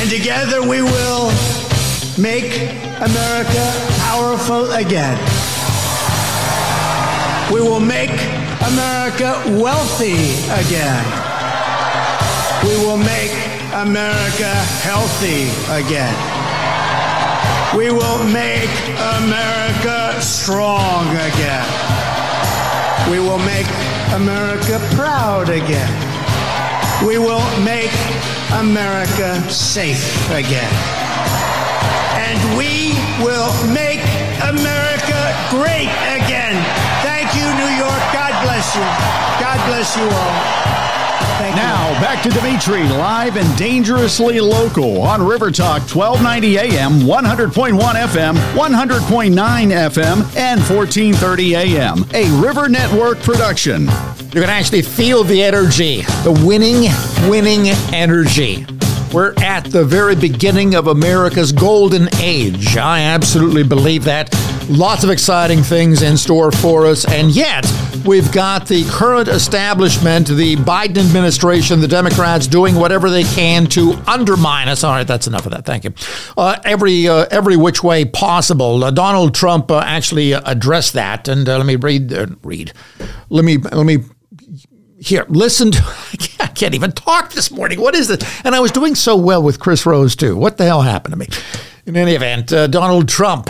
And together we will make America powerful again. We will make America wealthy again. We will make America healthy again. We will make America strong again. We will make America proud again. We will make America safe again. And we will make America great again. Thank you, New York. God bless you. God bless you all. Thank now, you. back to Dimitri, live and dangerously local on River Talk, 1290 AM, 100.1 FM, 100.9 FM, and 1430 AM. A River Network production. You can actually feel the energy, the winning energy. We're at the very beginning of America's golden age. I absolutely believe that. Lots of exciting things in store for us. And yet, we've got the current establishment, the Biden administration, the Democrats doing whatever they can to undermine us. All right, that's enough of that. Thank you. Every which way possible. Donald Trump actually addressed that. And let me read. Let me. Here, listen to, I can't even talk this morning. What is this? And I was doing so well with Chris Rose, too. What the hell happened to me? In any event, Donald Trump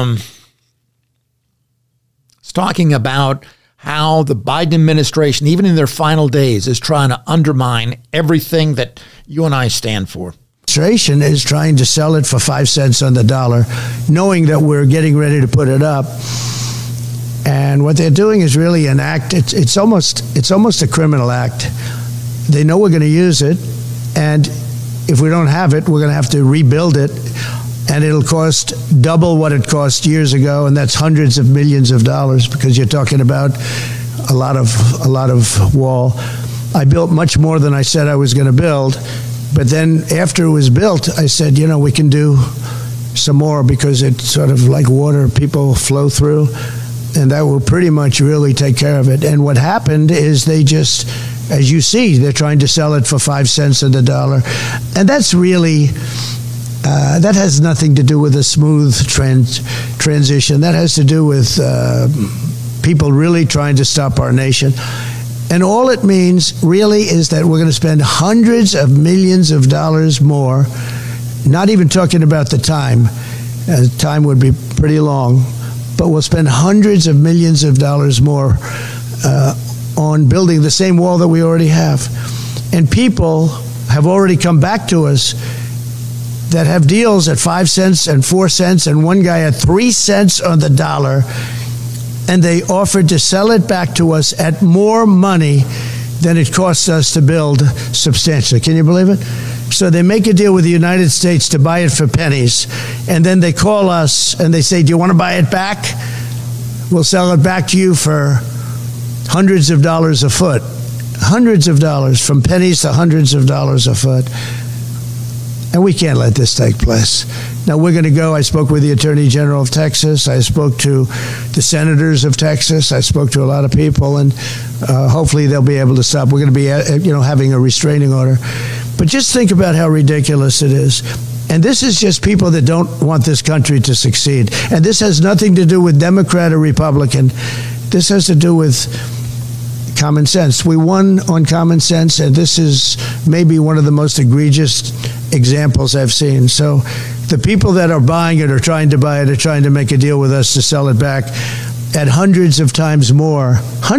is talking about how the Biden administration, even in their final days, is trying to undermine everything that you and I stand for. Administration is trying to sell it for 5 cents on the dollar, knowing that we're getting ready to put it up. And what they're doing is really an act. It's almost a criminal act. They know we're going to use it, and if we don't have it, we're going to have to rebuild it, and it'll cost double what it cost years ago, and that's hundreds of millions of dollars because you're talking about a lot of wall. I built much more than I said I was going to build, but then after it was built, I said, we can do some more because it's sort of like water, people flow through. And that will pretty much really take care of it. And what happened is they just, as you see, they're trying to sell it for 5 cents on the dollar. And that's really, that has nothing to do with a smooth transition. That has to do with people really trying to stop our nation. And all it means really is that we're going to spend hundreds of millions of dollars more, not even talking about the time. Time would be pretty long. But we'll spend hundreds of millions of dollars more on building the same wall that we already have. And people have already come back to us that have deals at 5 cents and 4 cents, and one guy at 3 cents on the dollar, and they offered to sell it back to us at more money than it costs us to build substantially. Can you believe it? So they make a deal with the United States to buy it for pennies, and then they call us and they say, do you want to buy it back? We'll sell it back to you for hundreds of dollars a foot. Hundreds of dollars, from pennies to hundreds of dollars a foot. And we can't let this take place. Now we're going to go. I spoke with the Attorney General of Texas. I spoke to the senators of Texas. I spoke to a lot of people, and hopefully they'll be able to stop. We're going to be, having a restraining order. But just think about how ridiculous it is. And this is just people that don't want this country to succeed. And this has nothing to do with Democrat or Republican. This has to do with common sense. We won on common sense, and this is maybe one of the most egregious examples I've seen. So the people that are buying it or trying to buy it are trying to make a deal with us to sell it back at hundreds of times more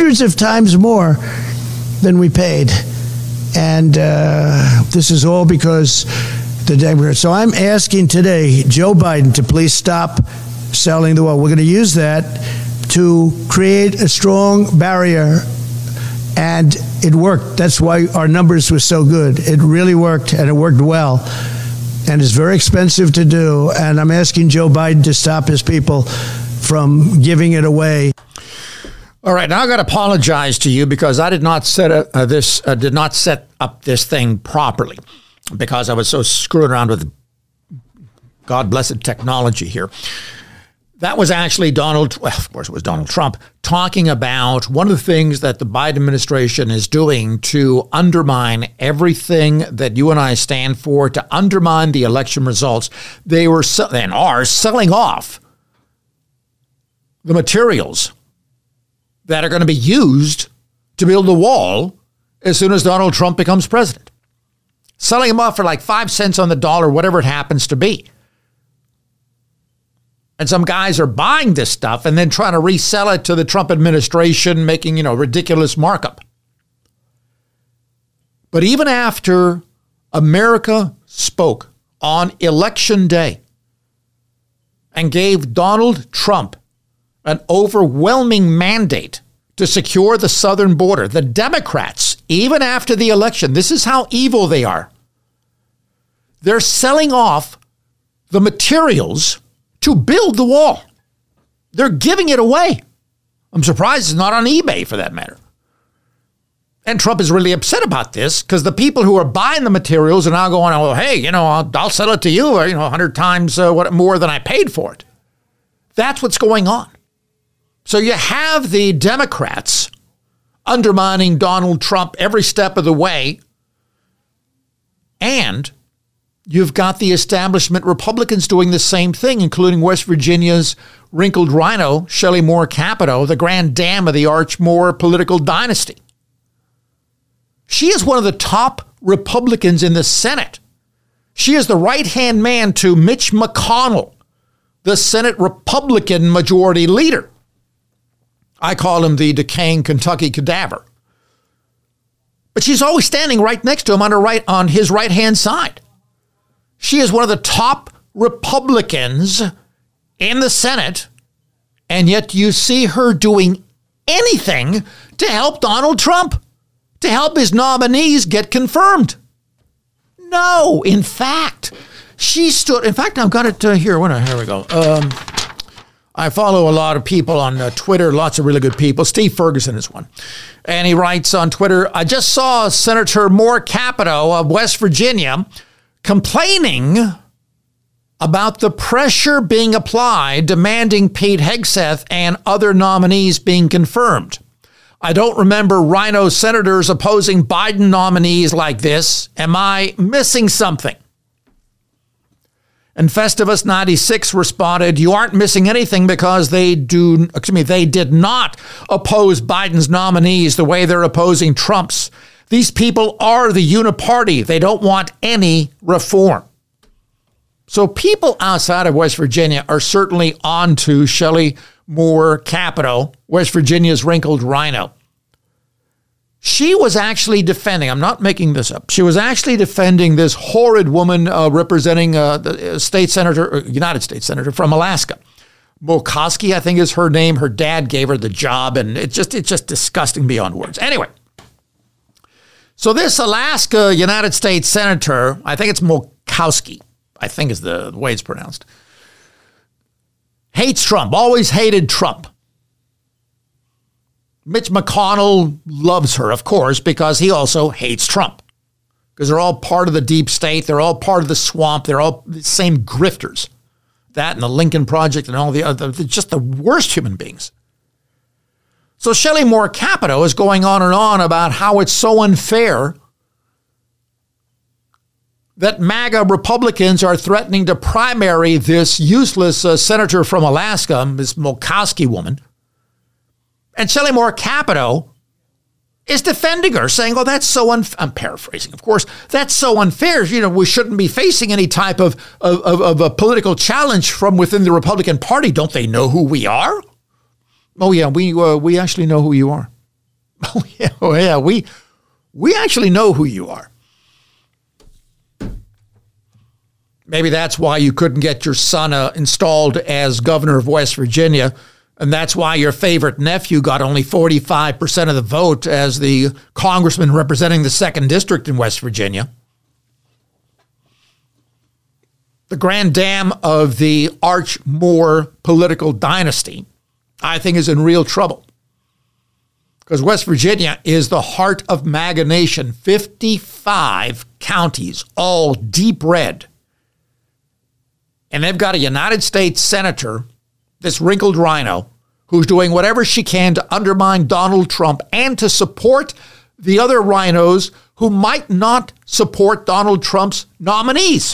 than we paid. And this is all because the Democrats. So I'm asking today Joe Biden to please stop selling the wall. We're going to use that to create a strong barrier. And it worked. That's why our numbers were so good. It really worked, and it worked well. And it's very expensive to do. And I'm asking Joe Biden to stop his people from giving it away. All right, now I got to apologize to you because I did not set up this thing properly because I was so screwing around with God blessed technology here. That was actually of course it was Donald Trump, talking about one of the things that the Biden administration is doing to undermine everything that you and I stand for, to undermine the election results. They were and are selling off the materials that are going to be used to build the wall as soon as Donald Trump becomes president. Selling them off for like 5 cents on the dollar, whatever it happens to be. And some guys are buying this stuff and then trying to resell it to the Trump administration, making, ridiculous markup. But even after America spoke on Election Day and gave Donald Trump an overwhelming mandate to secure the southern border, the Democrats, even after the election, this is how evil they are. They're selling off the materials to build the wall. They're giving it away. I'm surprised it's not on eBay for that matter. And Trump is really upset about this because the people who are buying the materials are now going, oh, hey, I'll sell it to you, 100 times more than I paid for it. That's what's going on. So you have the Democrats undermining Donald Trump every step of the way, and you've got the establishment Republicans doing the same thing, including West Virginia's wrinkled rhino, Shelley Moore Capito, the grand dam of the Arch Moore political dynasty. She is one of the top Republicans in the Senate. She is the right-hand man to Mitch McConnell, the Senate Republican majority leader. I call him the decaying Kentucky cadaver. But she's always standing right next to him on his right-hand side. She is one of the top Republicans in the Senate, and yet you see her doing anything to help Donald Trump, to help his nominees get confirmed. No, in fact, I've got it here. Here we go. I follow a lot of people on Twitter, lots of really good people. Steve Ferguson is one. And he writes on Twitter, I just saw Senator Moore Capito of West Virginia complaining about the pressure being applied, demanding Pete Hegseth and other nominees being confirmed. I don't remember rhino senators opposing Biden nominees like this. Am I missing something? And Festivus 96 responded, you aren't missing anything because they did not oppose Biden's nominees the way they're opposing Trump's. These people are the uniparty. They don't want any reform. So people outside of West Virginia are certainly on to Shelley Moore Capito, West Virginia's wrinkled rhino. She was actually defending, I'm not making this up, she was actually defending this horrid woman representing the United States Senator from Alaska. Murkowski, I think is her name. Her dad gave her the job, and it's just disgusting beyond words. Anyway, so this Alaska United States Senator, I think it's Murkowski, I think is the way it's pronounced, hates Trump, always hated Trump. Mitch McConnell loves her, of course, because he also hates Trump. Because they're all part of the deep state. They're all part of the swamp. They're all the same grifters. That and the Lincoln Project and all the other, just the worst human beings. So Shelley Moore Capito is going on and on about how it's so unfair that MAGA Republicans are threatening to primary this useless senator from Alaska, this Murkowski woman. And Shelley Moore Capito is defending her, saying, oh, that's so unfair. I'm paraphrasing, of course. That's so unfair. We shouldn't be facing any type of a political challenge from within the Republican Party. Don't they know who we are? Oh, yeah, we actually know who you are. Oh, yeah, we actually know who you are. Maybe that's why you couldn't get your son installed as governor of West Virginia. And that's why your favorite nephew got only 45% of the vote as the congressman representing the 2nd District in West Virginia. The grand dam of the Arch Moore political dynasty, I think, is in real trouble. Because West Virginia is the heart of MAGA Nation. 55 counties, all deep red. And they've got a United States senator this wrinkled rhino, who's doing whatever she can to undermine Donald Trump and to support the other rhinos who might not support Donald Trump's nominees.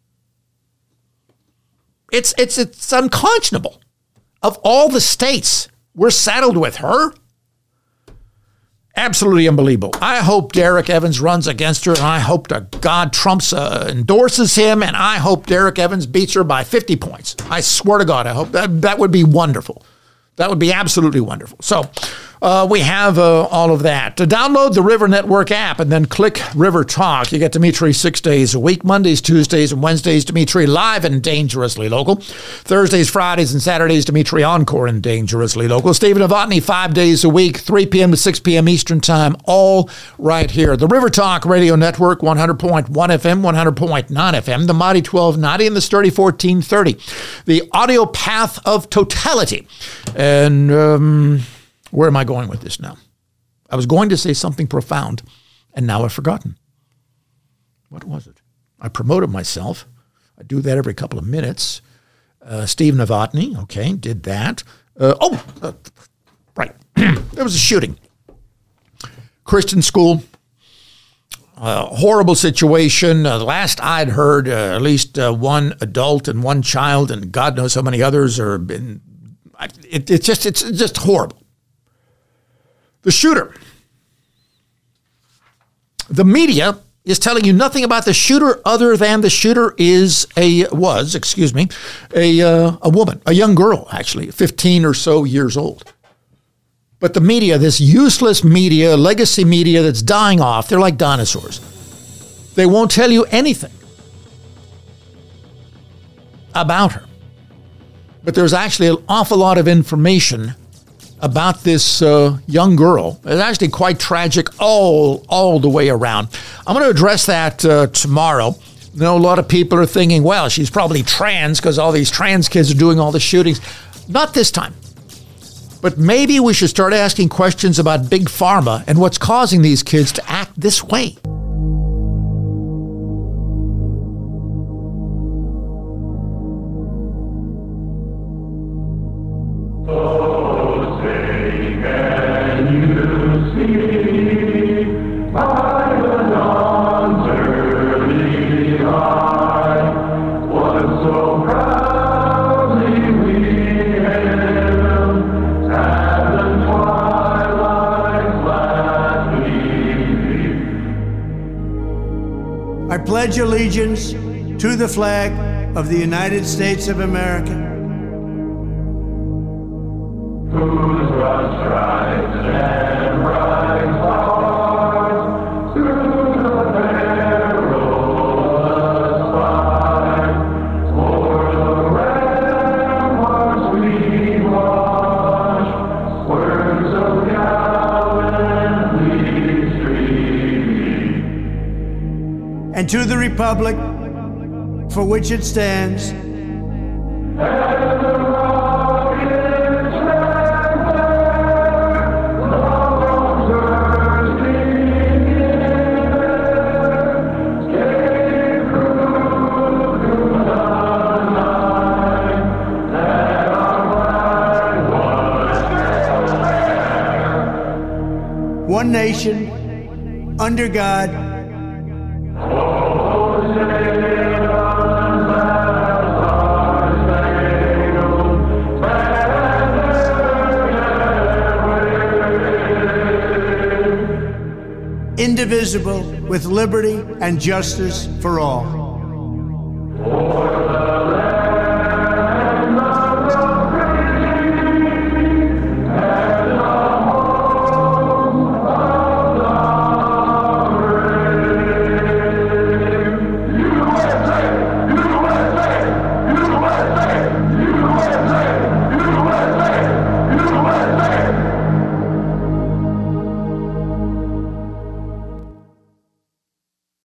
It's unconscionable. Of all the states, we're saddled with her. Absolutely unbelievable. I hope Derek Evans runs against her, and I hope to God Trump endorses him, and I hope Derek Evans beats her by 50 points. I swear to God, I hope that would be wonderful. That would be absolutely wonderful. So we have all of that. To download the River Network app and then click River Talk, you get Dimitri 6 days a week, Mondays, Tuesdays, and Wednesdays, Dimitri live and dangerously local. Thursdays, Fridays, and Saturdays, Dimitri Encore and dangerously local. Stephen Novotny 5 days a week, 3 p.m. to 6 p.m. Eastern Time, all right here. The River Talk Radio Network, 100.1 FM, 100.9 FM, the Mighty 1290, and the Sturdy 1430. The Audio Path of Totality. And where am I going with this now? I was going to say something profound, and now I've forgotten. What was it? I promoted myself. I do that every couple of minutes. Steve Novotny, okay, did that. Right. There was a shooting. Christian school. Horrible situation. The last I'd heard, at least one adult and one child, and God knows how many others are been. It's just horrible. The shooter. The media is telling you nothing about the shooter other than the shooter was a woman, a young girl, actually, 15 or so years old. But the media, this useless media, legacy media that's dying off, they're like dinosaurs. They won't tell you anything about her. But there's actually an awful lot of information about this young girl. It's actually quite tragic all the way around. I'm going to address that tomorrow. I know a lot of people are thinking, well, she's probably trans because all these trans kids are doing all the shootings. Not this time. But maybe we should start asking questions about Big Pharma and what's causing these kids to act this way. I pledge allegiance to the flag of the United States of America. Whose broad stripes and bright stars through the perilous fight, o'er the ramparts we watch, words of gallantly stream. And to the republic for which it stands, one nation, under God, indivisible, with liberty and justice for all.